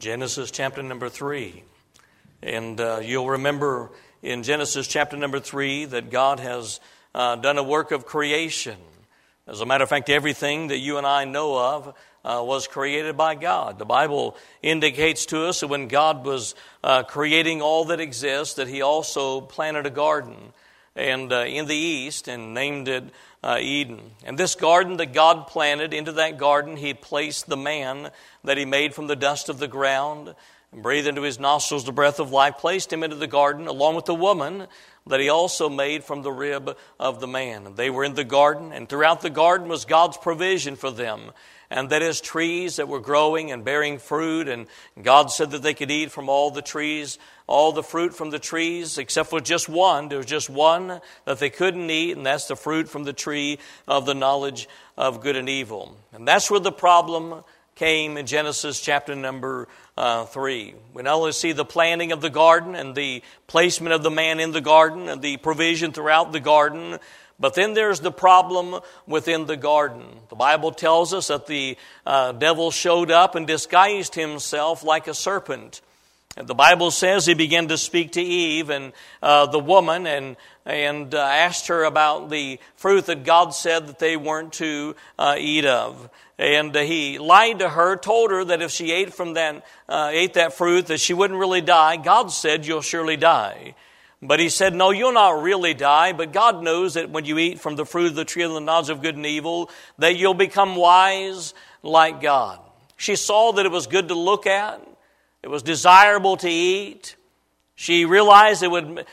Genesis chapter number 3. And you'll remember in Genesis chapter number 3 that God has done a work of creation. As a matter of fact, everything that you and I know of was created by God. The Bible indicates to us that when God was creating all that exists, that He also planted a garden and in the east and named it Eden. And this garden that God planted, into that garden He placed the man that He made from the dust of the ground, and breathed into his nostrils the breath of life, placed him into the garden along with the woman that He also made from the rib of the man. And they were in the garden, and throughout the garden was God's provision for them. And that is trees that were growing and bearing fruit. And God said that they could eat from all the trees, all the fruit from the trees, except for just one. There was just one that they couldn't eat, and that's the fruit from the tree of the knowledge of good and evil. And that's where the problem came in Genesis chapter number 3. We not only see the planting of the garden and the placement of the man in the garden and the provision throughout the garden, but then there's the problem within the garden. The Bible tells us that the devil showed up and disguised himself like a serpent. And the Bible says he began to speak to Eve and the woman and asked her about the fruit that God said that they weren't to eat of. And he lied to her, told her that if she ate that fruit, that she wouldn't really die. God said, "You'll surely die." But he said, "No, you'll not really die, but God knows that when you eat from the fruit of the tree of the knowledge of good and evil, that you'll become wise like God." She saw that it was good to look at. It was desirable to eat. She realized it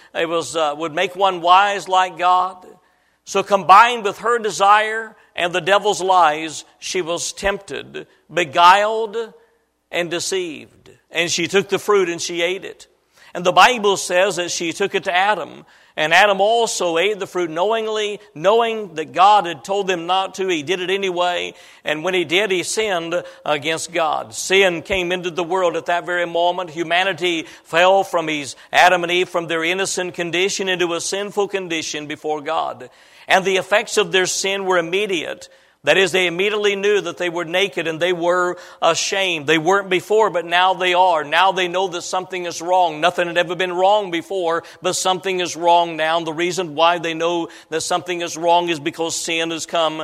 would make one wise like God. So combined with her desire and the devil's lies, she was tempted, beguiled, and deceived. And she took the fruit and she ate it. And the Bible says that she took it to Adam. And Adam also ate the fruit knowing that God had told them not to. He did it anyway. And when he did, he sinned against God. Sin came into the world at that very moment. Humanity fell from Adam and Eve from their innocent condition into a sinful condition before God. And the effects of their sin were immediate. That is, they immediately knew that they were naked and they were ashamed. They weren't before, but now they are. Now they know that something is wrong. Nothing had ever been wrong before, but something is wrong now. And the reason why they know that something is wrong is because sin has come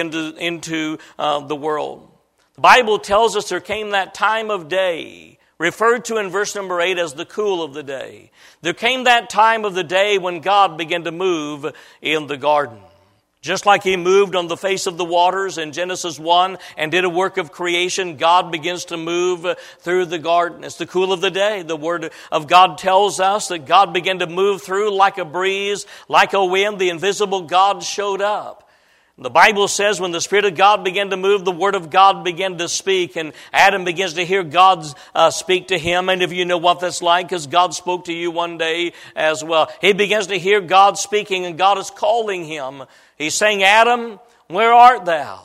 into the world. The Bible tells us there came that time of day, referred to in verse number 8 as the cool of the day. There came that time of the day when God began to move in the garden. Just like He moved on the face of the waters in Genesis 1 and did a work of creation, God begins to move through the garden. It's the cool of the day. The Word of God tells us that God began to move through like a breeze, like a wind. The invisible God showed up. The Bible says when the Spirit of God began to move, the Word of God began to speak, and Adam begins to hear God speak to him. And if you know what that's like, because God spoke to you one day as well. He begins to hear God speaking, and God is calling him. He's saying, "Adam, where art thou?"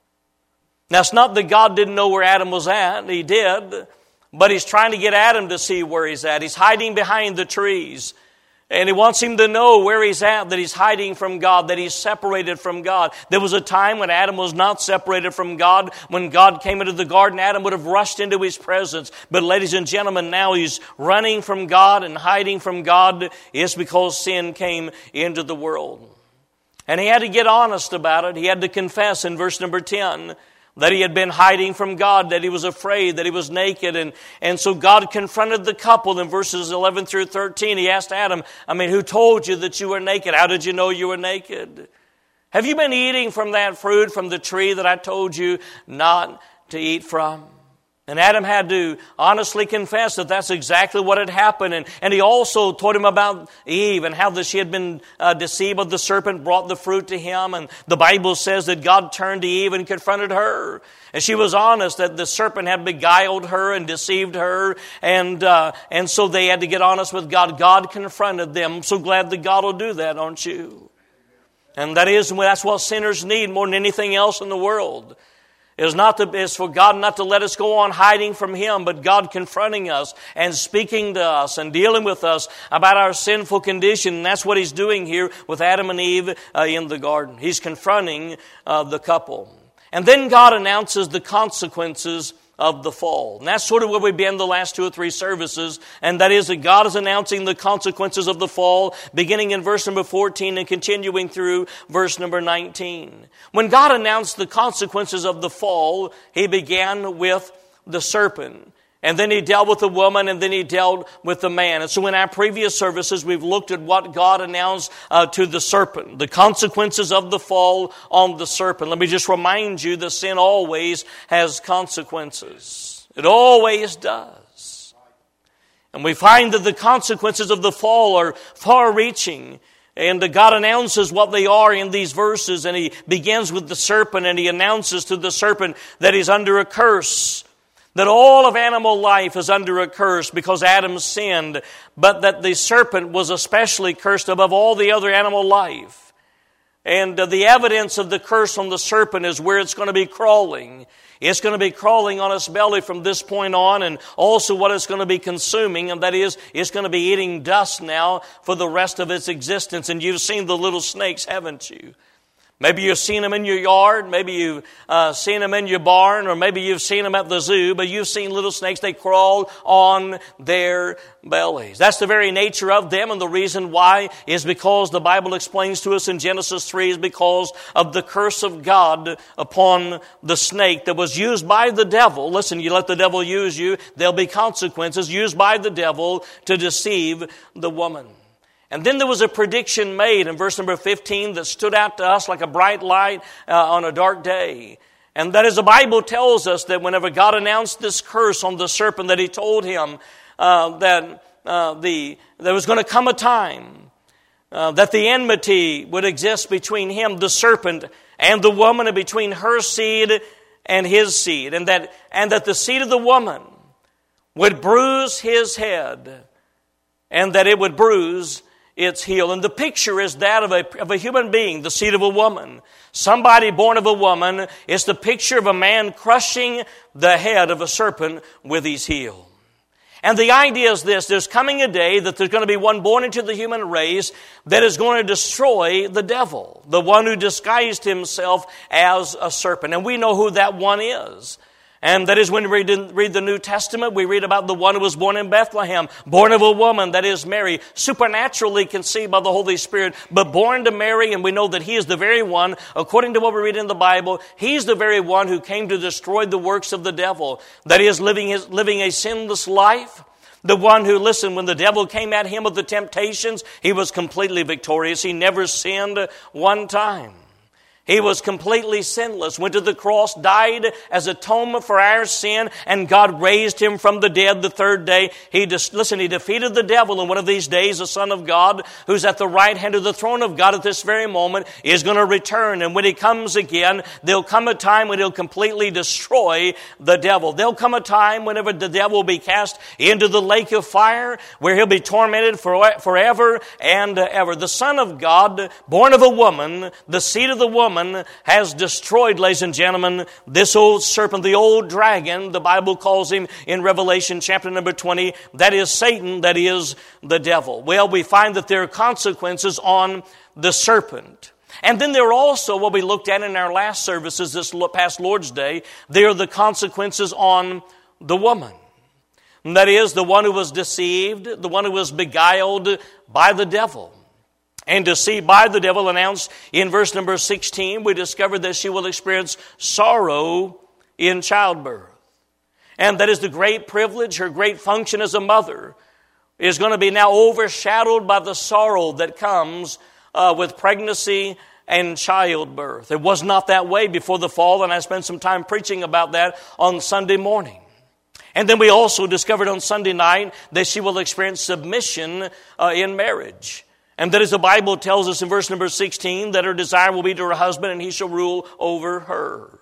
Now, it's not that God didn't know where Adam was at. He did. But He's trying to get Adam to see where he's at. He's hiding behind the trees. And He wants him to know where he's at, that he's hiding from God, that he's separated from God. There was a time when Adam was not separated from God. When God came into the garden, Adam would have rushed into His presence. But ladies and gentlemen, now he's running from God and hiding from God. It's because sin came into the world. And he had to get honest about it. He had to confess in verse number 10 that he had been hiding from God, that he was afraid, that he was naked. And so God confronted the couple in verses 11 through 13. He asked Adam, who told you that you were naked? How did you know you were naked? Have you been eating from that fruit from the tree that I told you not to eat from? And Adam had to honestly confess that that's exactly what had happened. And he also told him about Eve and how that she had been deceived by the serpent, brought the fruit to him. And the Bible says that God turned to Eve and confronted her. And she was honest that the serpent had beguiled her and deceived her. And so they had to get honest with God. God confronted them. I'm so glad that God will do that, aren't you? And that's what sinners need more than anything else in the world. It's for God not to let us go on hiding from Him, but God confronting us and speaking to us and dealing with us about our sinful condition. And that's what He's doing here with Adam and Eve in the garden. He's confronting the couple. And then God announces the consequences of the fall. And that's sort of where we've been the last 2 or 3 services, and that is that God is announcing the consequences of the fall, beginning in verse number 14 and continuing through verse number 19. When God announced the consequences of the fall, He began with the serpent. And then He dealt with the woman, and then He dealt with the man. And so in our previous services, we've looked at what God announced to the serpent, the consequences of the fall on the serpent. Let me just remind you that sin always has consequences. It always does. And we find that the consequences of the fall are far-reaching. And God announces what they are in these verses, and He begins with the serpent, and He announces to the serpent that he's under a curse. That all of animal life is under a curse because Adam sinned, but that the serpent was especially cursed above all the other animal life. And the evidence of the curse on the serpent is where it's going to be crawling. It's going to be crawling on its belly from this point on, and also what it's going to be consuming, and that is, it's going to be eating dust now for the rest of its existence. And you've seen the little snakes, haven't you? Maybe you've seen them in your yard, maybe you've seen them in your barn, or maybe you've seen them at the zoo, but you've seen little snakes, they crawl on their bellies. That's the very nature of them, and the reason why is because the Bible explains to us in Genesis 3 is because of the curse of God upon the snake that was used by the devil. Listen, you let the devil use you, there'll be consequences used by the devil to deceive the woman. And then there was a prediction made in verse number 15 that stood out to us like a bright light on a dark day. And that is, the Bible tells us that whenever God announced this curse on the serpent, that He told him that there was going to come a time that the enmity would exist between him, the serpent, and the woman, and between her seed and his seed. And that the seed of the woman would bruise his head, and that it would bruise its heel. And the picture is that of a human being, the seed of a woman. Somebody born of a woman is the picture of a man crushing the head of a serpent with his heel. And the idea is this: there's coming a day that there's going to be one born into the human race that is going to destroy the devil, the one who disguised himself as a serpent. And we know who that one is. And that is when we read the New Testament, we read about the one who was born in Bethlehem, born of a woman, that is Mary, supernaturally conceived by the Holy Spirit, but born to Mary, and we know that He is the very one, according to what we read in the Bible, He's the very one who came to destroy the works of the devil, that is living a sinless life. The one who, listen, when the devil came at him with the temptations, he was completely victorious. He never sinned one time. He was completely sinless, went to the cross, died as atonement for our sin, and God raised Him from the dead the third day. He defeated the devil, and one of these days the Son of God, who's at the right hand of the throne of God at this very moment, is going to return. And when He comes again, there'll come a time when He'll completely destroy the devil. There'll come a time whenever the devil will be cast into the lake of fire, where he'll be tormented forever and ever. The Son of God, born of a woman, the seed of the woman, has destroyed, ladies and gentlemen, this old serpent, the old dragon. The Bible calls him in Revelation chapter number 20, that is Satan, that is the devil. Well, we find that there are consequences on the serpent. And then there are also, what we looked at in our last services this past Lord's Day, there are the consequences on the woman. And that is the one who was deceived, the one who was beguiled by the devil. And deceived by the devil, announced in verse number 16, we discovered that she will experience sorrow in childbirth. And that is the great privilege, her great function as a mother, is going to be now overshadowed by the sorrow that comes with pregnancy and childbirth. It was not that way before the fall, and I spent some time preaching about that on Sunday morning. And then we also discovered on Sunday night that she will experience submission in marriage. And that, as the Bible tells us in verse number 16, that her desire will be to her husband, and he shall rule over her.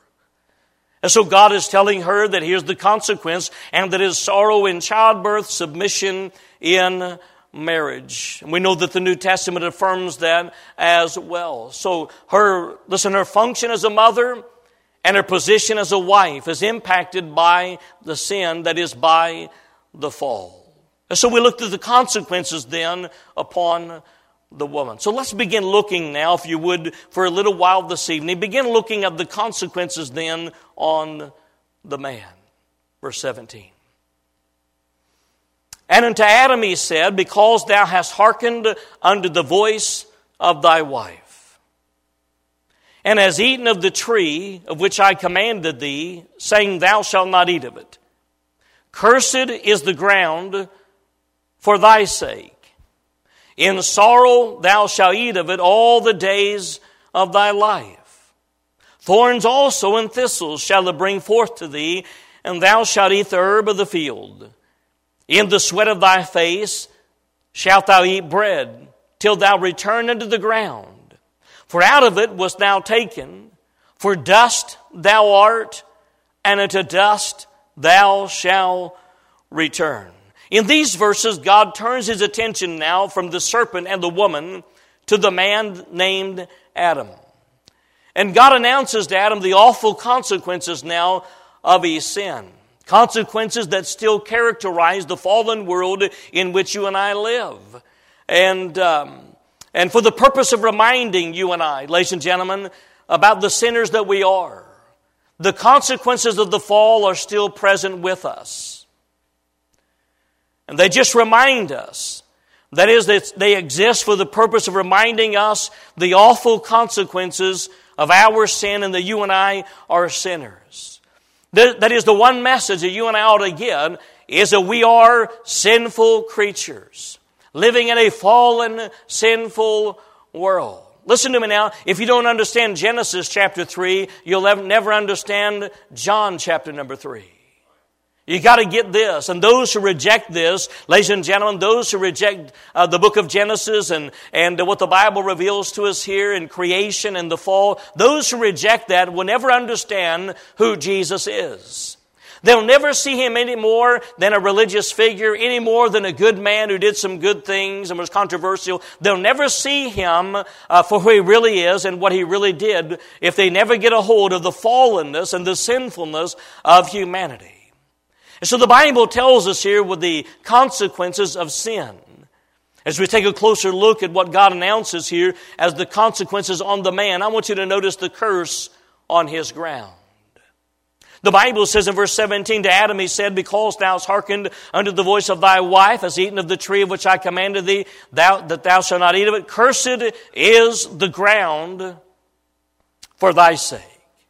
And so God is telling her that here's the consequence, and that is sorrow in childbirth, submission in marriage. And we know that the New Testament affirms that as well. So her function as a mother and her position as a wife is impacted by the sin, that is by the fall. And so we looked at the consequences then upon the woman. So let's begin looking now, if you would, for a little while this evening. Begin looking at the consequences then on the man. Verse 17. And unto Adam he said, because thou hast hearkened unto the voice of thy wife, and hast eaten of the tree of which I commanded thee, saying, thou shalt not eat of it. Cursed is the ground for thy sake. In sorrow thou shalt eat of it all the days of thy life. Thorns also and thistles shall it bring forth to thee, and thou shalt eat the herb of the field. In the sweat of thy face shalt thou eat bread, till thou return unto the ground. For out of it wast thou taken, for dust thou art, and unto dust thou shalt return. In these verses, God turns his attention now from the serpent and the woman to the man named Adam. And God announces to Adam the awful consequences now of his sin. Consequences that still characterize the fallen world in which you and I live. And for the purpose of reminding you and I, ladies and gentlemen, about the sinners that we are, the consequences of the fall are still present with us. And they just remind us, that is, that they exist for the purpose of reminding us the awful consequences of our sin and that you and I are sinners. That is the one message that you and I ought to get, is that we are sinful creatures, living in a fallen, sinful world. Listen to me now. If you don't understand Genesis chapter 3, you'll never understand John chapter number 3. You got to get this. And those who reject this, ladies and gentlemen, those who reject the book of Genesis and what the Bible reveals to us here in creation and the fall, those who reject that will never understand who Jesus is. They'll never see him any more than a religious figure, any more than a good man who did some good things and was controversial. They'll never see him for who he really is and what he really did if they never get a hold of the fallenness and the sinfulness of humanity. And so the Bible tells us here with the consequences of sin. As we take a closer look at what God announces here as the consequences on the man, I want you to notice the curse on his ground. The Bible says in verse 17, to Adam he said, because thou hast hearkened unto the voice of thy wife, hast eaten of the tree of which I commanded thee, that thou shalt not eat of it, cursed is the ground for thy sake.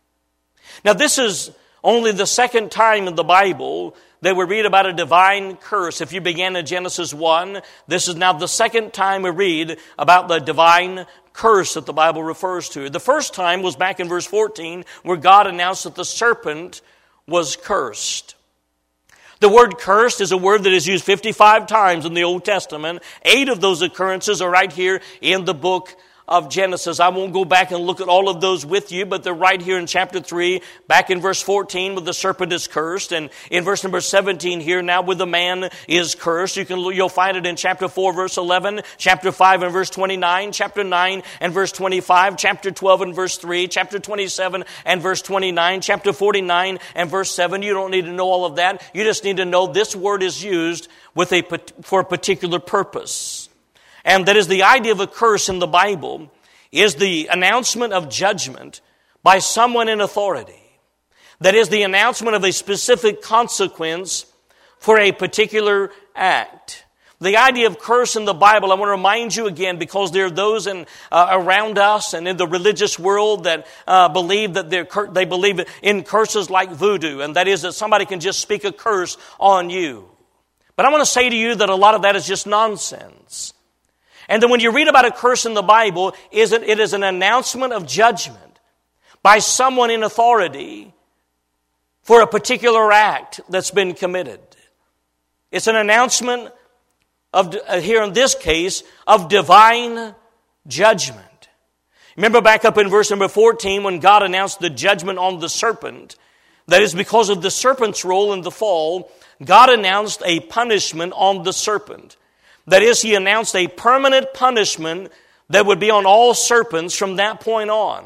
Now this is only the second time in the Bible that we read about a divine curse. If you began in Genesis 1, this is now the second time we read about the divine curse that the Bible refers to. The first time was back in verse 14, where God announced that the serpent was cursed. The word cursed is a word that is used 55 times in the Old Testament. 8 of those occurrences are right here in the book of Genesis. I won't go back and look at all of those with you, but they're right here in chapter 3, back in verse 14 where the serpent is cursed, and in verse number 17 here now where the man is cursed. You'll find it in chapter 4 verse 11, chapter 5 and verse 29, chapter 9 and verse 25, chapter 12 and verse 3, chapter 27 and verse 29, chapter 49 and verse 7. You don't need to know all of that. You just need to know this word is used for a particular purpose. And that is the idea of a curse in the Bible is the announcement of judgment by someone in authority. That is the announcement of a specific consequence for a particular act. The idea of curse in the Bible, I want to remind you again, because there are those around us and in the religious world that believe that they believe in curses like voodoo, and that is that somebody can just speak a curse on you. But I want to say to you that a lot of that is just nonsense. And then when you read about a curse in the Bible, it is an announcement of judgment by someone in authority for a particular act that's been committed. It's an announcement of, here in this case, of divine judgment. Remember back up in verse number 14 when God announced the judgment on the serpent. That is because of the serpent's role in the fall, God announced a punishment on the serpent. That is, he announced a permanent punishment that would be on all serpents from that point on.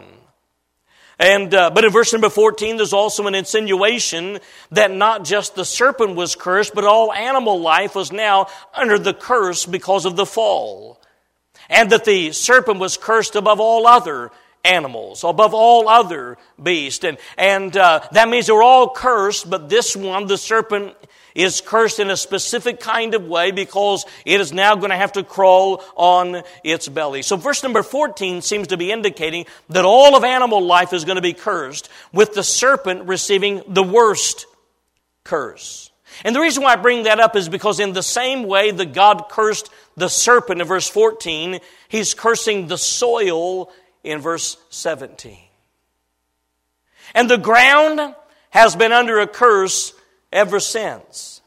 But in verse number 14, there's also an insinuation that not just the serpent was cursed, but all animal life was now under the curse because of the fall. And that the serpent was cursed above all other animals, above all other beasts. And that means they're all cursed, but this one, the serpent, is cursed in a specific kind of way because it is now going to have to crawl on its belly. So verse number 14 seems to be indicating that all of animal life is going to be cursed, with the serpent receiving the worst curse. And the reason why I bring that up is because in the same way that God cursed the serpent in verse 14, He's cursing the soil in verse 17. And the ground has been under a curse ever since.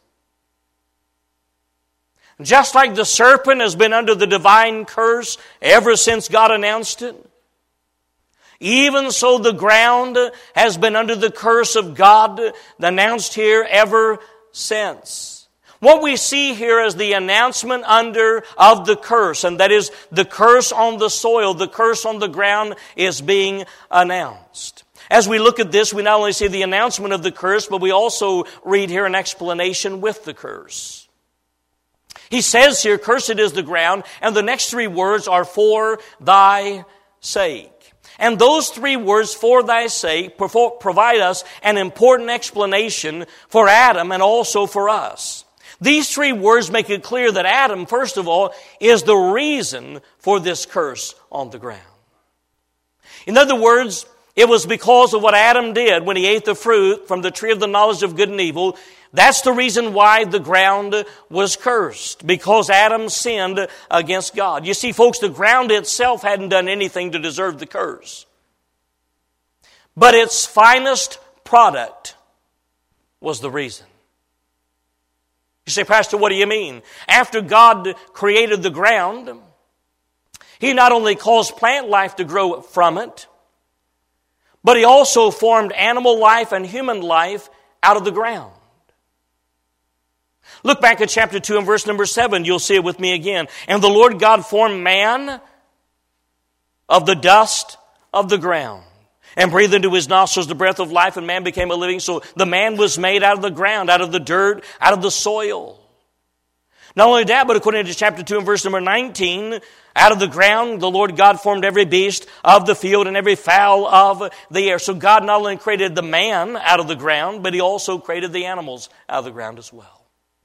Just like the serpent has been under the divine curse ever since God announced it, even so the ground has been under the curse of God announced here ever since. What we see here is the announcement of the curse, and that is the curse on the soil, the curse on the ground is being announced. As we look at this, we not only see the announcement of the curse, but we also read here an explanation with the curse. He says here, "Cursed is the ground," and the next three words are "for thy sake." And those three words, "for thy sake," provide us an important explanation for Adam and also for us. These three words make it clear that Adam, first of all, is the reason for this curse on the ground. In other words, it was because of what Adam did when he ate the fruit from the tree of the knowledge of good and evil. That's the reason why the ground was cursed, because Adam sinned against God. You see, folks, the ground itself hadn't done anything to deserve the curse. But its finest product was the reason. You say, "Pastor, what do you mean?" After God created the ground, He not only caused plant life to grow from it, but He also formed animal life and human life out of the ground. Look back at chapter 2 and verse number 7. You'll see it with me again. "And the Lord God formed man of the dust of the ground, and breathed into his nostrils the breath of life, and man became a living soul." The man was made out of the ground, out of the dirt, out of the soil. Not only that, but according to chapter 2 and verse number 19, out of the ground the Lord God formed every beast of the field and every fowl of the air. So God not only created the man out of the ground, but He also created the animals out of the ground as well.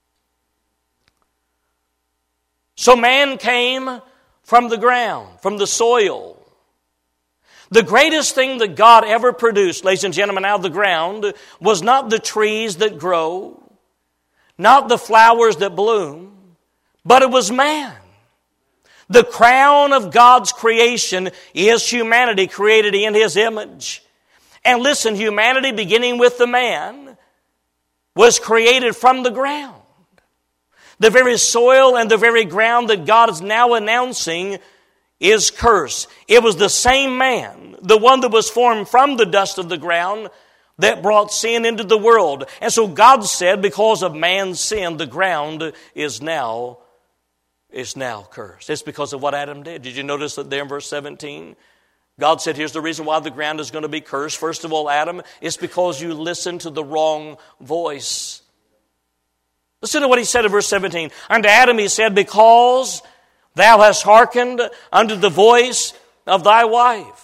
So man came from the ground, from the soil. The greatest thing that God ever produced, ladies and gentlemen, out of the ground was not the trees that grow, not the flowers that bloom, but it was man. The crown of God's creation is humanity, created in His image. And listen, humanity, beginning with the man, was created from the ground. The very soil and the very ground that God is now announcing is cursed. It was the same man, the one that was formed from the dust of the ground, that brought sin into the world. And so God said, because of man's sin, the ground is now cursed. It's because of what Adam did. Did you notice that there in verse 17? God said, here's the reason why the ground is going to be cursed. First of all, Adam, it's because you listened to the wrong voice. Listen to what He said in verse 17. "Unto Adam He said, because thou hast hearkened unto the voice of thy wife."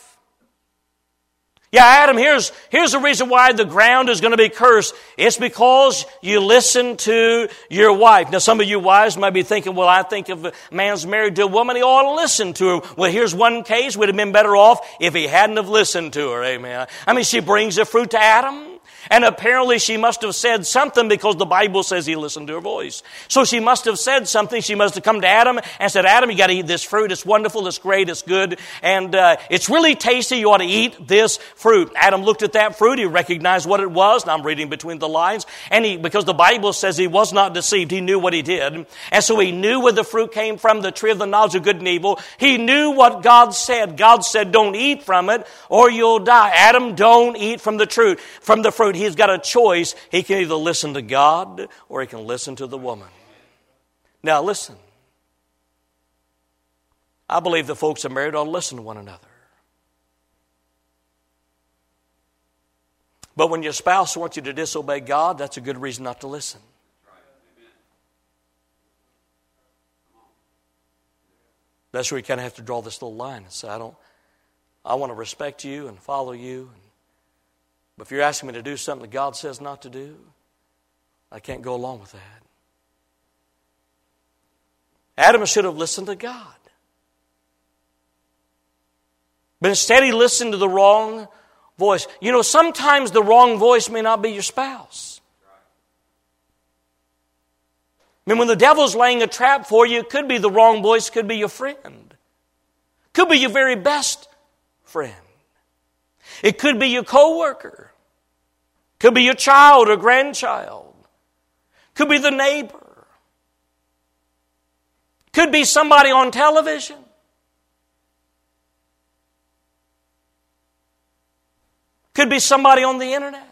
Yeah, Adam, here's the reason why the ground is going to be cursed. It's because you listen to your wife. Now, some of you wives might be thinking, well, I think if a man's married to a woman, he ought to listen to her. Well, here's one case. Would have been better off if he hadn't have listened to her. Amen. I mean, she brings the fruit to Adam. And apparently she must have said something, because the Bible says he listened to her voice. So she must have said something. She must have come to Adam and said, "Adam, you got to eat this fruit. It's wonderful. It's great. It's good. And it's really tasty. You ought to eat this fruit." Adam looked at that fruit. He recognized what it was. Now I'm reading between the lines. And because the Bible says he was not deceived. He knew what he did. And so he knew where the fruit came from, the tree of the knowledge of good and evil. He knew what God said. God said, don't eat from it or you'll die. Adam, don't eat from the fruit. He's got a choice. He can either listen to God or he can listen to the woman. Now listen. I believe the folks that are married ought to listen to one another. But when your spouse wants you to disobey God, that's a good reason not to listen. That's where you kind of have to draw this little line and say, I want to respect you and follow you. But if you're asking me to do something that God says not to do, I can't go along with that. Adam should have listened to God. But instead he listened to the wrong voice. You know, sometimes the wrong voice may not be your spouse. I mean, when the devil's laying a trap for you, it could be the wrong voice, could be your friend. Could be your very best friend. It could be your coworker. Could be your child or grandchild. Could be the neighbor. Could be somebody on television. Could be somebody on the internet.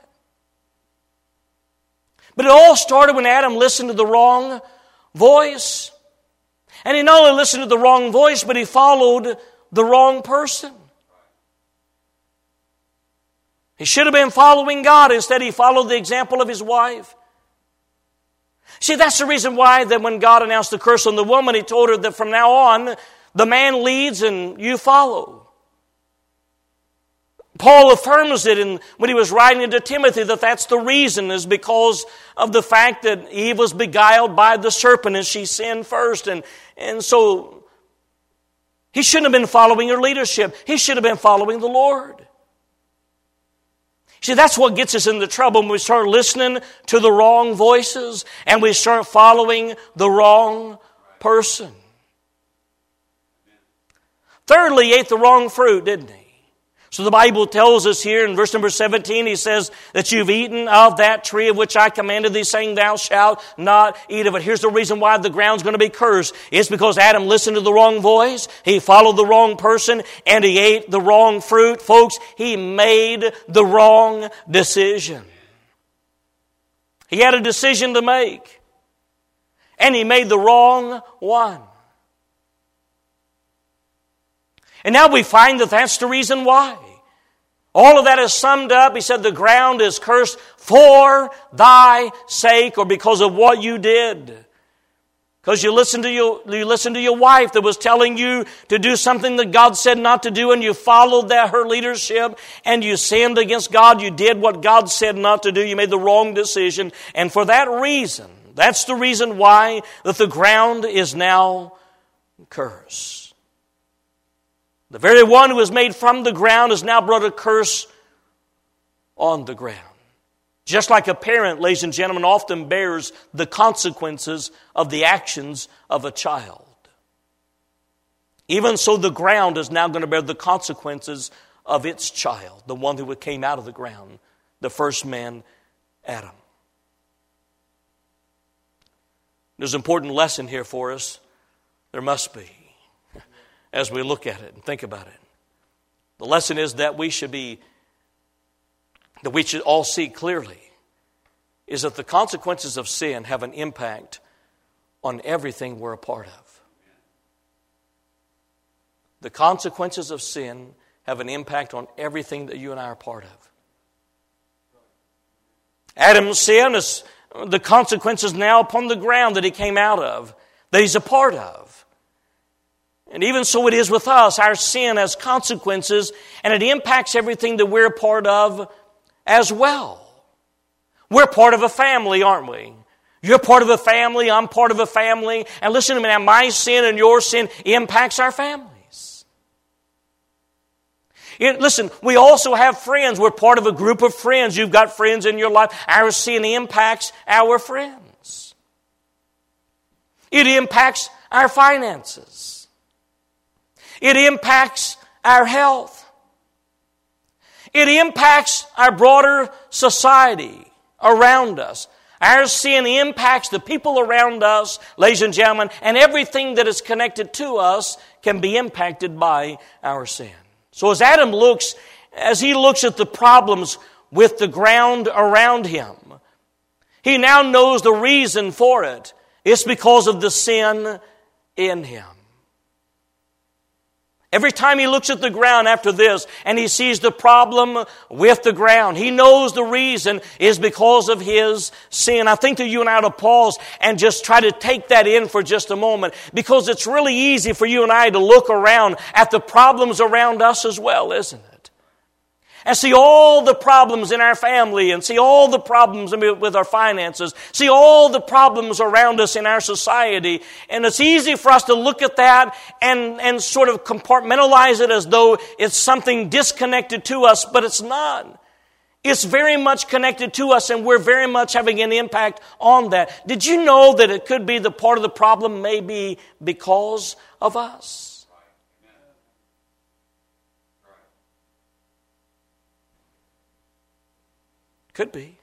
But it all started when Adam listened to the wrong voice. And he not only listened to the wrong voice, but he followed the wrong person. He should have been following God. Instead, he followed the example of his wife. See, that's the reason why that when God announced the curse on the woman, he told her that from now on, the man leads and you follow. Paul affirms it when he was writing to Timothy that that's the reason, is because of the fact that Eve was beguiled by the serpent and she sinned first. And so he shouldn't have been following her leadership. He should have been following the Lord. See, that's what gets us into trouble when we start listening to the wrong voices and we start following the wrong person. Thirdly, he ate the wrong fruit, didn't he? So the Bible tells us here in verse number 17, he says that you've eaten of that tree of which I commanded thee, saying thou shalt not eat of it. Here's the reason why the ground's going to be cursed. It's because Adam listened to the wrong voice, he followed the wrong person, and he ate the wrong fruit. Folks, he made the wrong decision. He had a decision to make, and he made the wrong one. And now we find that that's the reason why. All of that is summed up. He said the ground is cursed for thy sake, or because of what you did. Because you listened to your wife that was telling you to do something that God said not to do, and you followed her leadership, and you sinned against God. You did what God said not to do. You made the wrong decision. And for that reason, that's the reason why that the ground is now cursed. The very one who was made from the ground has now brought a curse on the ground. Just like a parent, ladies and gentlemen, often bears the consequences of the actions of a child. Even so, the ground is now going to bear the consequences of its child, the one who came out of the ground, the first man, Adam. There's an important lesson here for us. There must be, as we look at it and think about it. The lesson is that we should all see clearly is that the consequences of sin have an impact on everything we're a part of. The consequences of sin have an impact on everything that you and I are part of. Adam's sin is the consequences now upon the ground that he came out of, that he's a part of. And even so it is with us. Our sin has consequences, and it impacts everything that we're a part of as well. We're part of a family, aren't we? You're part of a family, I'm part of a family. And listen to me now, my sin and your sin impacts our families. Listen, we also have friends. We're part of a group of friends. You've got friends in your life. Our sin impacts our friends. It impacts our finances. It impacts our health. It impacts our broader society around us. Our sin impacts the people around us, ladies and gentlemen, and everything that is connected to us can be impacted by our sin. So as Adam looks at the problems with the ground around him, he now knows the reason for it. It's because of the sin in him. Every time he looks at the ground after this and he sees the problem with the ground, he knows the reason is because of his sin. I think that you and I ought to pause and just try to take that in for just a moment, because it's really easy for you and I to look around at the problems around us as well, isn't it? And see all the problems in our family, and see all the problems with our finances, see all the problems around us in our society. And it's easy for us to look at that and sort of compartmentalize it as though it's something disconnected to us, but it's not. It's very much connected to us, and we're very much having an impact on that. Did you know that it could be the part of the problem may be because of us? Could be.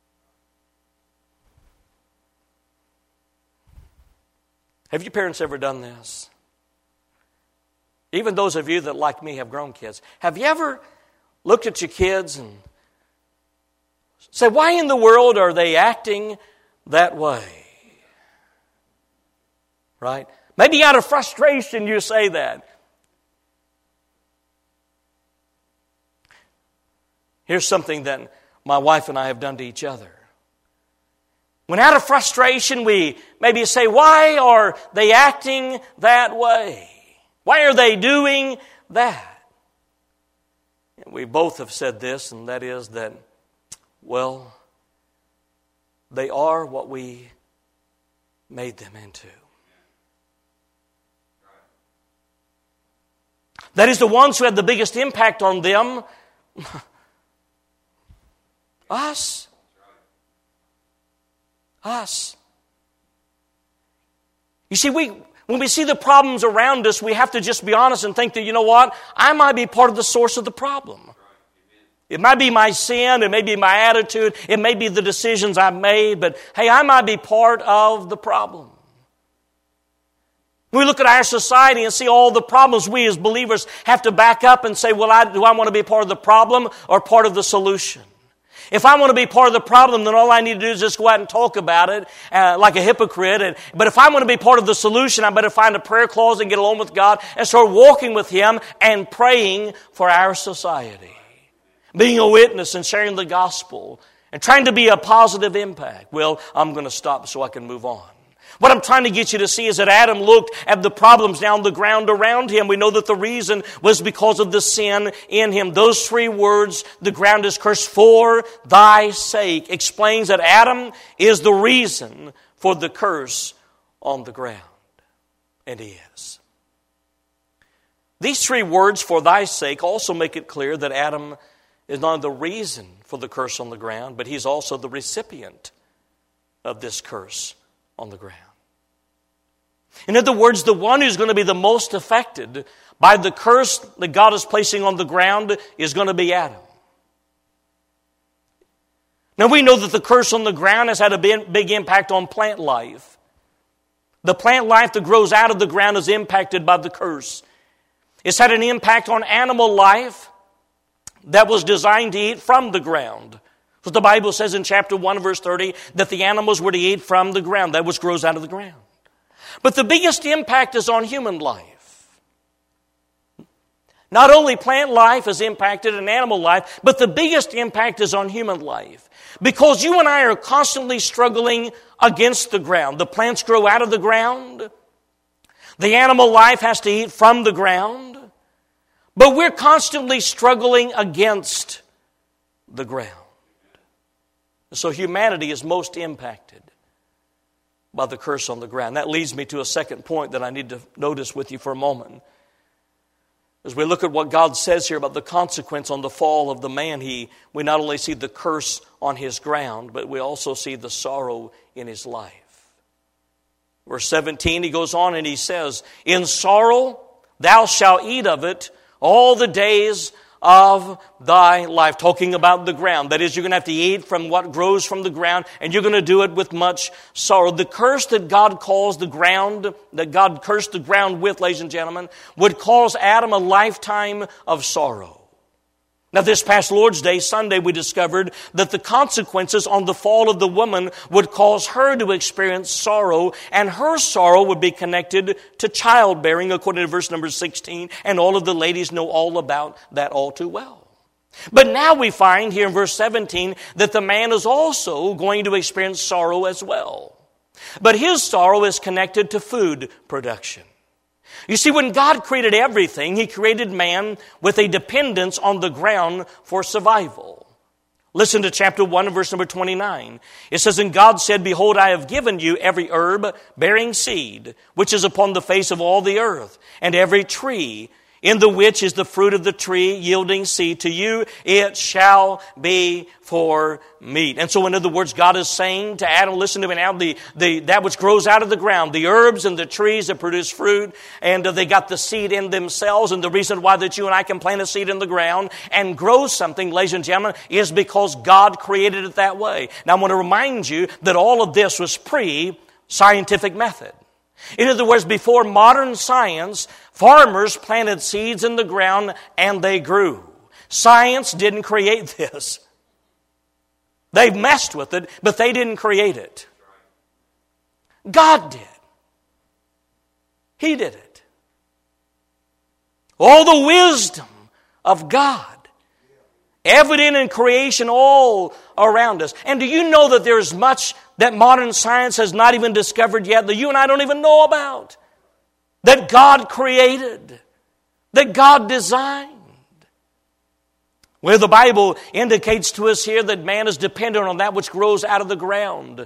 Have your parents ever done this? Even those of you that, like me, have grown kids. Have you ever looked at your kids and said, why in the world are they acting that way? Right? Maybe out of frustration you say that. Here's something that my wife and I have done to each other. When out of frustration we maybe say, why are they acting that way? Why are they doing that? And we both have said this, and that is that, well, they are what we made them into. That is, the ones who had the biggest impact on them, us. You see, when we see the problems around us, we have to just be honest and think that, you know what? I might be part of the source of the problem. It might be my sin, it may be my attitude, it may be the decisions I've made, but hey, I might be part of the problem. We look at our society and see all the problems. We as believers have to back up and say, well, do I want to be part of the problem or part of the solution? If I want to be part of the problem, then all I need to do is just go out and talk about it like a hypocrite. But if I want to be part of the solution, I better find a prayer closet and get alone with God and start walking with Him and praying for our society. Being a witness and sharing the gospel and trying to be a positive impact. Well, I'm going to stop so I can move on. What I'm trying to get you to see is that Adam looked at the problems down the ground around him. We know that the reason was because of the sin in him. Those three words, the ground is cursed for thy sake, explains that Adam is the reason for the curse on the ground. And he is. These three words, for thy sake, also make it clear that Adam is not the reason for the curse on the ground, but he's also the recipient of this curse on the ground. In other words, the one who's going to be the most affected by the curse that God is placing on the ground is going to be Adam. Now we know that the curse on the ground has had a big impact on plant life. The plant life that grows out of the ground is impacted by the curse. It's had an impact on animal life that was designed to eat from the ground. So the Bible says in chapter 1, verse 30, that the animals were to eat from the ground, that which grows out of the ground. But the biggest impact is on human life. Not only plant life is impacted and animal life, but the biggest impact is on human life. Because you and I are constantly struggling against the ground. The plants grow out of the ground. The animal life has to eat from the ground. But we're constantly struggling against the ground. So humanity is most impacted by the curse on the ground. That leads me to a second point that I need to notice with you for a moment. As we look at what God says here about the consequence on the fall of the man, we not only see the curse on his ground, but we also see the sorrow in his life. Verse 17, he goes on and he says, in sorrow thou shalt eat of it all the days of thy life. Talking about the ground. That is, you're going to have to eat from what grows from the ground, and you're going to do it with much sorrow. The curse that God calls the ground, that God cursed the ground with, ladies and gentlemen, would cause Adam a lifetime of sorrow. Now, this past Lord's Day, Sunday, we discovered that the consequences on the fall of the woman would cause her to experience sorrow, and her sorrow would be connected to childbearing, according to verse number 16, and all of the ladies know all about that all too well. But now we find here in verse 17 that the man is also going to experience sorrow as well. But his sorrow is connected to food production. You see, when God created everything, He created man with a dependence on the ground for survival. Listen to chapter 1 and verse number 29. It says, "And God said, Behold, I have given you every herb bearing seed, which is upon the face of all the earth, and every tree, in the which is the fruit of the tree yielding seed. To you it shall be for meat." And so in other words, God is saying to Adam, listen to me now, that which grows out of the ground, the herbs and the trees that produce fruit, and they got the seed in themselves. And the reason why that you and I can plant a seed in the ground and grow something, ladies and gentlemen, is because God created it that way. Now I want to remind you that all of this was pre-scientific method. In other words, before modern science, farmers planted seeds in the ground and they grew. Science didn't create this. They've messed with it, but they didn't create it. God did. He did it. All the wisdom of God, evident in creation all around us. And do you know that there's much that modern science has not even discovered yet, that you and I don't even know about, that God created, that God designed? Where the Bible indicates to us here that man is dependent on that which grows out of the ground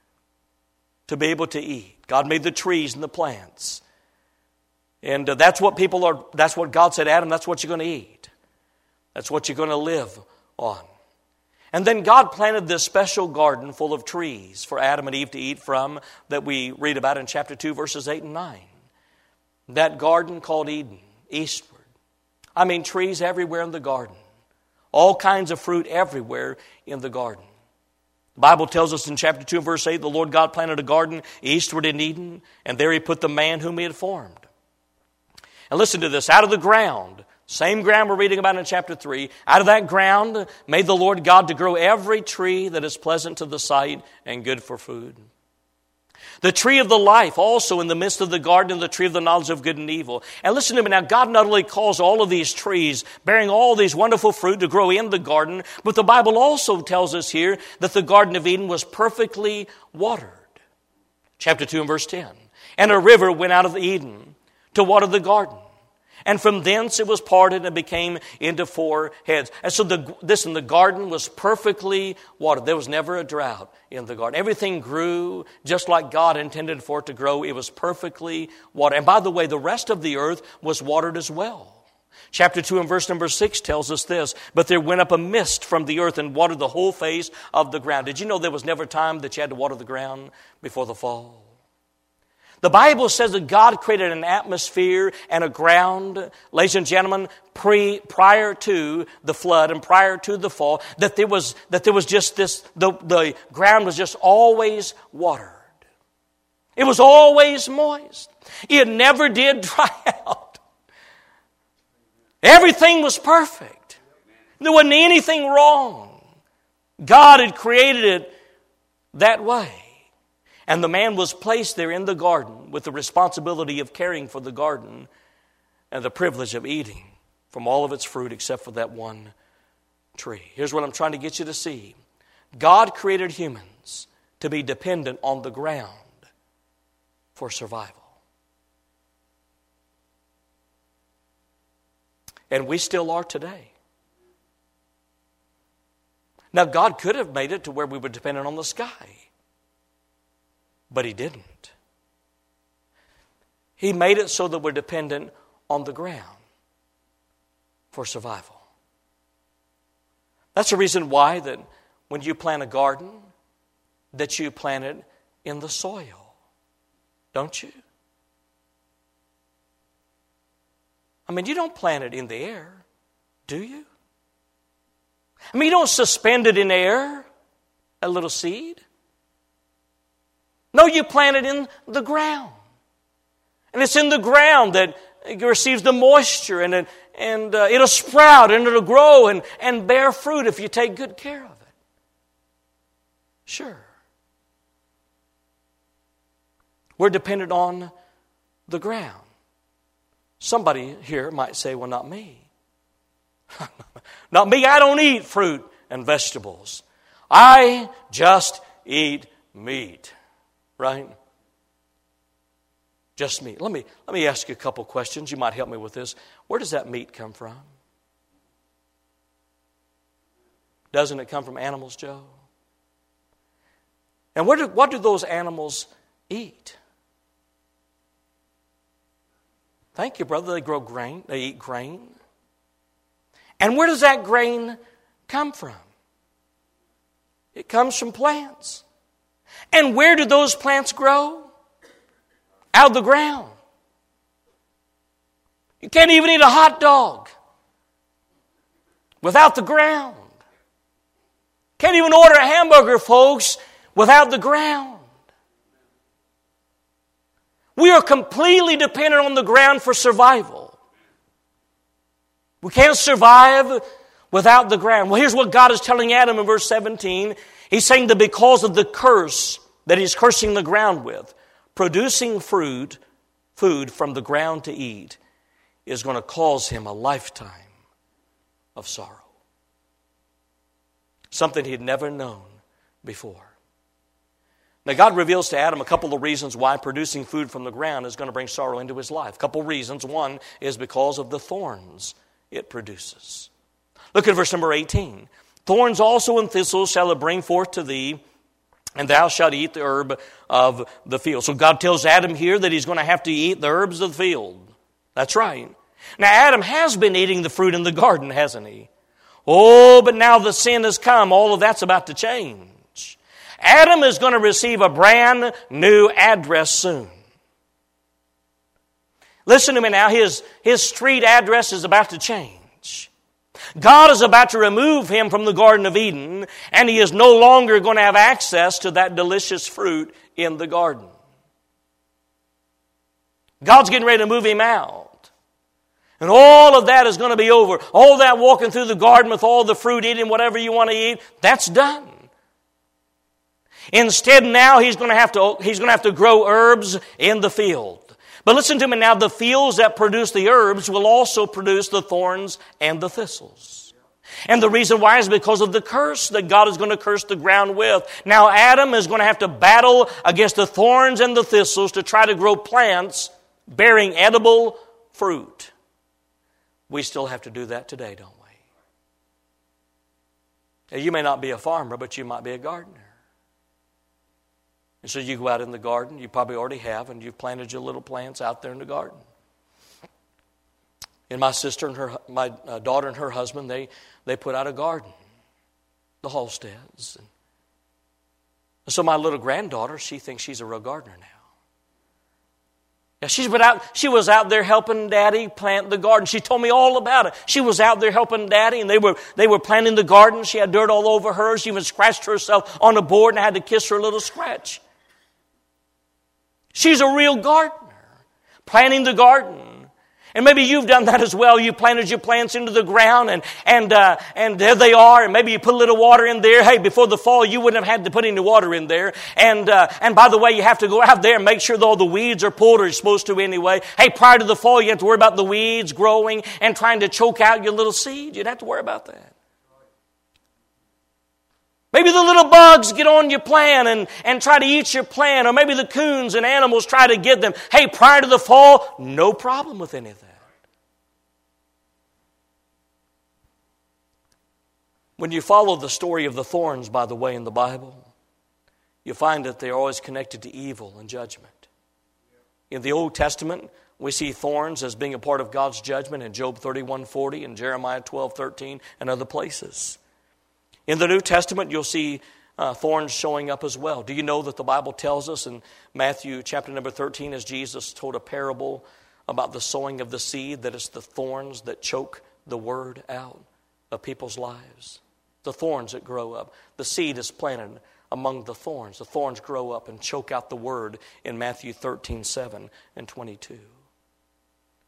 to be able to eat. God made the trees and the plants. And that's what that's what God said, Adam, that's what you're going to eat. That's what you're going to live on. And then God planted this special garden full of trees for Adam and Eve to eat from that we read about in chapter 2, verses 8 and 9. That garden called Eden, eastward. I mean, trees everywhere in the garden. All kinds of fruit everywhere in the garden. The Bible tells us in chapter 2, verse 8, the Lord God planted a garden eastward in Eden, and there He put the man whom He had formed. And listen to this, out of the ground, same ground we're reading about in chapter 3. Out of that ground made the Lord God to grow every tree that is pleasant to the sight and good for food. The tree of the life also in the midst of the garden, and the tree of the knowledge of good and evil. And listen to me now, God not only calls all of these trees bearing all these wonderful fruit to grow in the garden, but the Bible also tells us here that the Garden of Eden was perfectly watered. Chapter 2 and verse 10. "And a river went out of Eden to water the garden. And from thence it was parted and became into 4 heads." And so the garden was perfectly watered. There was never a drought in the garden. Everything grew just like God intended for it to grow. It was perfectly watered. And by the way, the rest of the earth was watered as well. Chapter 2 and verse number 6 tells us this, "But there went up a mist from the earth and watered the whole face of the ground." Did you know there was never time that you had to water the ground before the fall? The Bible says that God created an atmosphere and a ground, ladies and gentlemen, prior to the flood and prior to the fall, that there was just this, the ground was just always watered. It was always moist. It never did dry out. Everything was perfect. There wasn't anything wrong. God had created it that way. And the man was placed there in the garden with the responsibility of caring for the garden and the privilege of eating from all of its fruit except for that one tree. Here's what I'm trying to get you to see. God created humans to be dependent on the ground for survival. And we still are today. Now, God could have made it to where we were dependent on the sky. But He didn't. He made it so that we're dependent on the ground for survival. That's the reason why that when you plant a garden, that you plant it in the soil. Don't you? I mean, you don't plant it in the air, do you? I mean, you don't suspend it in air, a little seed. No, you plant it in the ground. And it's in the ground that it receives the moisture and it'll sprout and it'll grow and bear fruit if you take good care of it. Sure. We're dependent on the ground. Somebody here might say, well, not me. Not me, I don't eat fruit and vegetables. I just eat meat. Right? Just meat. Let me ask you a couple questions. You might help me with this. Where does that meat come from? Doesn't it come from animals, Joe? And what do those animals eat? Thank you, brother. They grow grain. They eat grain. And where does that grain come from? It comes from plants. And where do those plants grow? Out of the ground. You can't even eat a hot dog without the ground. Can't even order a hamburger, folks, without the ground. We are completely dependent on the ground for survival. We can't survive without the ground. Well, here's what God is telling Adam in verse 17. He's saying that because of the curse that he's cursing the ground with, producing food from the ground to eat is going to cause him a lifetime of sorrow. Something he'd never known before. Now, God reveals to Adam a couple of reasons why producing food from the ground is going to bring sorrow into his life. A couple of reasons. One is because of the thorns it produces. Look at verse number 18. Thorns also and thistles shall it bring forth to thee, and thou shalt eat the herb of the field. So God tells Adam here that he's going to have to eat the herbs of the field. That's right. Now, Adam has been eating the fruit in the garden, hasn't he? Oh, but now the sin has come. All of that's about to change. Adam is going to receive a brand new address soon. Listen to me now. His street address is about to change. God is about to remove him from the Garden of Eden, and he is no longer going to have access to that delicious fruit in the garden. God's getting ready to move him out. And all of that is going to be over. All that walking through the garden with all the fruit, eating whatever you want to eat, that's done. Instead, now he's going to have to grow herbs in the field. But listen to me now, the fields that produce the herbs will also produce the thorns and the thistles. And the reason why is because of the curse that God is going to curse the ground with. Now Adam is going to have to battle against the thorns and the thistles to try to grow plants bearing edible fruit. We still have to do that today, don't we? Now, you may not be a farmer, but you might be a gardener. And so you go out in the garden, you probably already have, and you've planted your little plants out there in the garden. And my sister and my daughter and her husband, they put out a garden, the Halsteads. And so my little granddaughter, she thinks she's a real gardener now. Yeah, she was out there helping Daddy plant the garden. She told me all about it. She was out there helping Daddy, and they were planting the garden. She had dirt all over her. She even scratched herself on a board, and I had to kiss her little scratch. She's a real gardener, planting the garden. And maybe you've done that as well. You planted your plants into the ground, and there they are. And maybe you put a little water in there. Hey, before the fall, you wouldn't have had to put any water in there. And by the way, you have to go out there and make sure that all the weeds are pulled, or you're supposed to anyway. Hey, prior to the fall, you have to worry about the weeds growing and trying to choke out your little seed. You'd have to worry about that. Maybe the little bugs get on your plant and try to eat your plant, or maybe the coons and animals try to get them. Hey, prior to the fall, no problem with any of that. When you follow the story of the thorns, by the way, in the Bible, you find that they're always connected to evil and judgment. In the Old Testament, we see thorns as being a part of God's judgment in Job 31:40 and Jeremiah 12:13 and other places. In the New Testament, you'll see thorns showing up as well. Do you know that the Bible tells us in Matthew chapter number 13, as Jesus told a parable about the sowing of the seed, that it's the thorns that choke the word out of people's lives? The thorns that grow up. The seed is planted among the thorns. The thorns grow up and choke out the word in Matthew 13:7 and 22.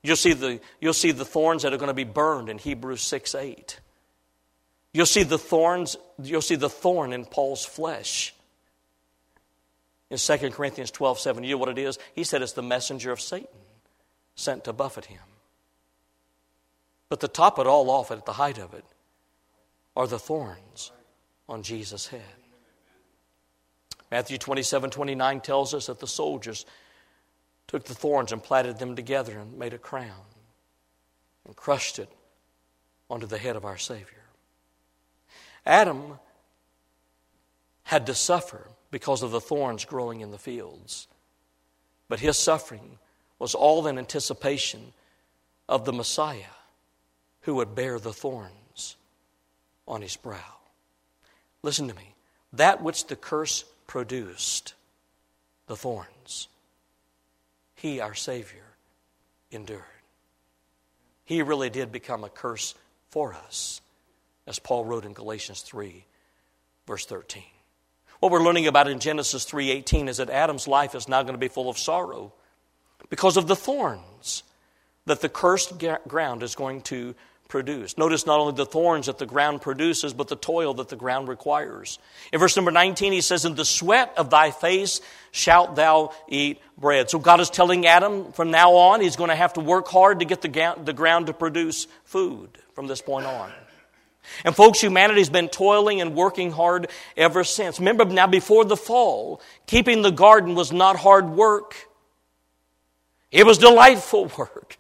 You'll see the thorns that are going to be burned in Hebrews 6:8. You'll see the thorn in Paul's flesh. In 2 Corinthians 12:7, you know what it is? He said it's the messenger of Satan sent to buffet him. But to top it all off at the height of it are the thorns on Jesus' head. Matthew 27:29 tells us that the soldiers took the thorns and plaited them together and made a crown and crushed it onto the head of our Savior. Adam had to suffer because of the thorns growing in the fields. But his suffering was all in anticipation of the Messiah who would bear the thorns on his brow. Listen to me. That which the curse produced, the thorns, he, our Savior, endured. He really did become a curse for us, as Paul wrote in Galatians 3, verse 13. What we're learning about in Genesis 3:18 is that Adam's life is now going to be full of sorrow because of the thorns that the cursed ground is going to produce. Notice not only the thorns that the ground produces, but the toil that the ground requires. In verse number 19, he says, "In the sweat of thy face shalt thou eat bread." So God is telling Adam from now on, he's going to have to work hard to get the ground to produce food from this point on. And folks, humanity's been toiling and working hard ever since. Remember now, before the fall, keeping the garden was not hard work. It was delightful work.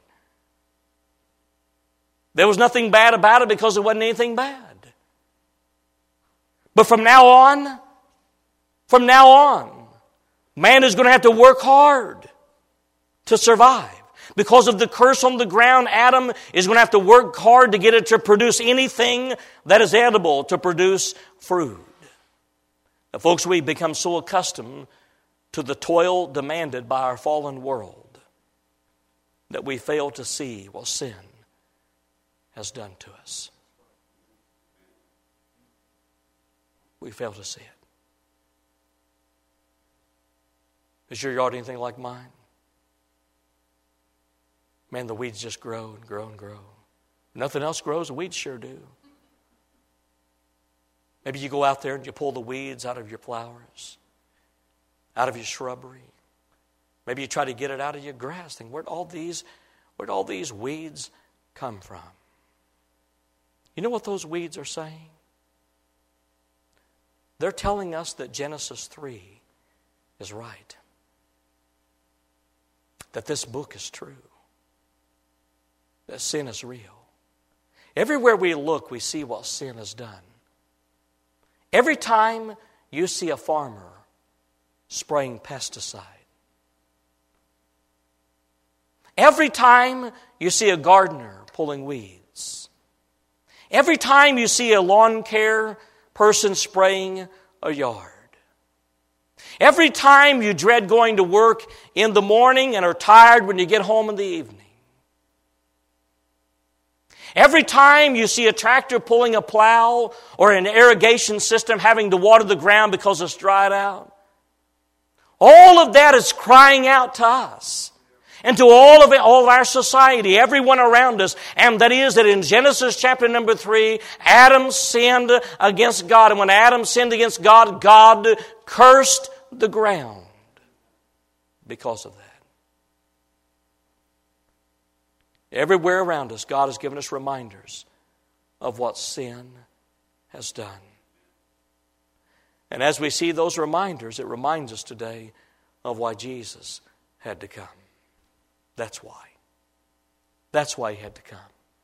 There was nothing bad about it because there wasn't anything bad. But from now on, man is going to have to work hard to survive. Because of the curse on the ground, Adam is going to have to work hard to get it to produce anything that is edible, to produce fruit. Now, folks, we've become so accustomed to the toil demanded by our fallen world that we fail to see what sin has done to us. We fail to see it. Is your yard anything like mine? Man, the weeds just grow and grow and grow. Nothing else grows, the weeds sure do. Maybe you go out there and you pull the weeds out of your flowers, out of your shrubbery. Maybe you try to get it out of your grass. Think, where'd all these weeds come from? You know what those weeds are saying? They're telling us that Genesis 3 is right. That this book is true. That sin is real. Everywhere we look, we see what sin has done. Every time you see a farmer spraying pesticide, every time you see a gardener pulling weeds, every time you see a lawn care person spraying a yard, every time you dread going to work in the morning and are tired when you get home in the evening, every time you see a tractor pulling a plow or an irrigation system having to water the ground because it's dried out, all of that is crying out to us and to all of our society, everyone around us. And that is that in Genesis chapter number 3, Adam sinned against God. And when Adam sinned against God, God cursed the ground because of that. Everywhere around us, God has given us reminders of what sin has done. And as we see those reminders, it reminds us today of why Jesus had to come. That's why. That's why he had to come.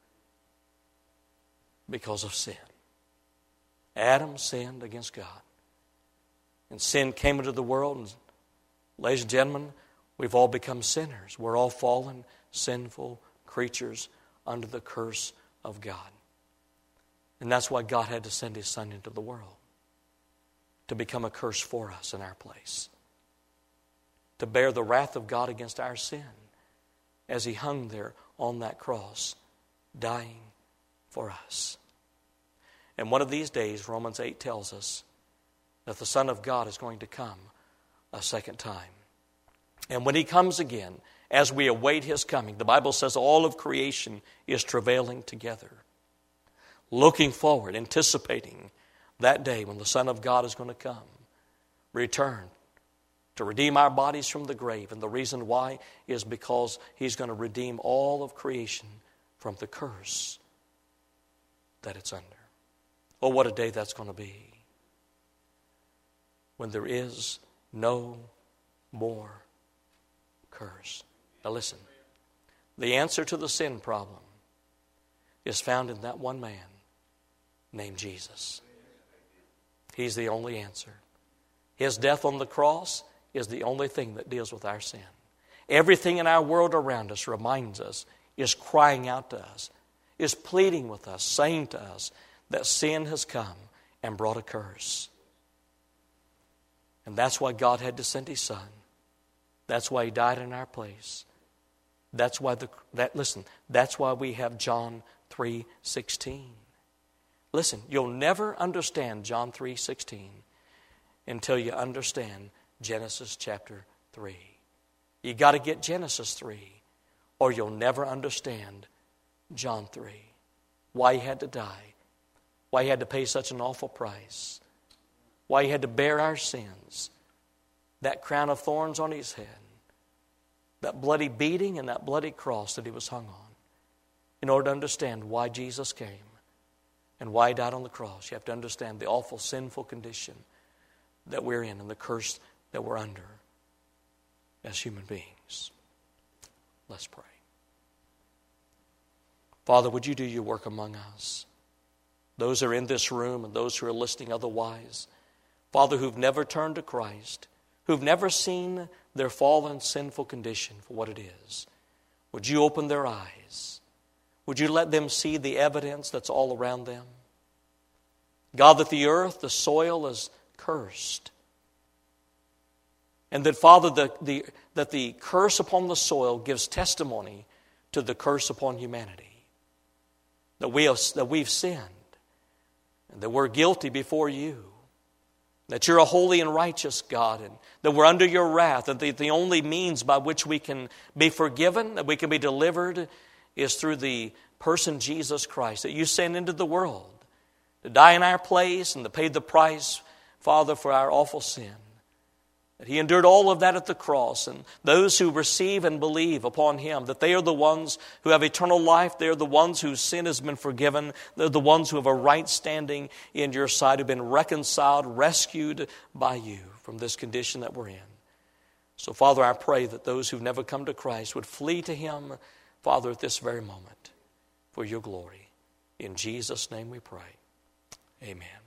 Because of sin. Adam sinned against God. And sin came into the world. And ladies and gentlemen, we've all become sinners. We're all fallen, sinful creatures under the curse of God. And that's why God had to send his Son into the world. To become a curse for us in our place. To bear the wrath of God against our sin. As he hung there on that cross, dying for us. And one of these days, Romans 8 tells us that the Son of God is going to come a second time. And when he comes again, as we await His coming. The Bible says all of creation is travailing together, looking forward, anticipating that day when the Son of God is going to come, return to redeem our bodies from the grave. And the reason why is because He's going to redeem all of creation from the curse that it's under. Oh, what a day that's going to be, when there is no more curse. Now listen, the answer to the sin problem is found in that one man named Jesus. He's the only answer. His death on the cross is the only thing that deals with our sin. Everything in our world around us reminds us, is crying out to us, is pleading with us, saying to us that sin has come and brought a curse. And that's why God had to send His Son. That's why He died in our place. That's why that's why we have John 3:16. Listen, you'll never understand John 3:16 until you understand Genesis chapter 3. You got to get Genesis 3, or you'll never understand John 3. Why He had to die, why He had to pay such an awful price, why He had to bear our sins, that crown of thorns on His head, that bloody beating and that bloody cross that He was hung on. In order to understand why Jesus came and why He died on the cross, you have to understand the awful sinful condition that we're in and the curse that we're under as human beings. Let's pray. Father, would You do Your work among us? Those who are in this room and those who are listening otherwise, Father, who've never turned to Christ, who've never seen their fallen, sinful condition for what it is, would You open their eyes? Would You let them see the evidence that's all around them? God, that the earth, the soil is cursed. And that, Father, that the curse upon the soil gives testimony to the curse upon humanity. That we've sinned, and that we're guilty before You. That You're a holy and righteous God, and that we're under Your wrath, and the only means by which we can be forgiven, that we can be delivered, is through the person Jesus Christ, that You sent into the world to die in our place and to pay the price, Father, for our awful sin. That He endured all of that at the cross, and those who receive and believe upon Him, that they are the ones who have eternal life. They are the ones whose sin has been forgiven. They're the ones who have a right standing in Your sight, who have been reconciled, rescued by You from this condition that we're in. So, Father, I pray that those who've never come to Christ would flee to Him, Father, at this very moment for Your glory. In Jesus' name we pray. Amen.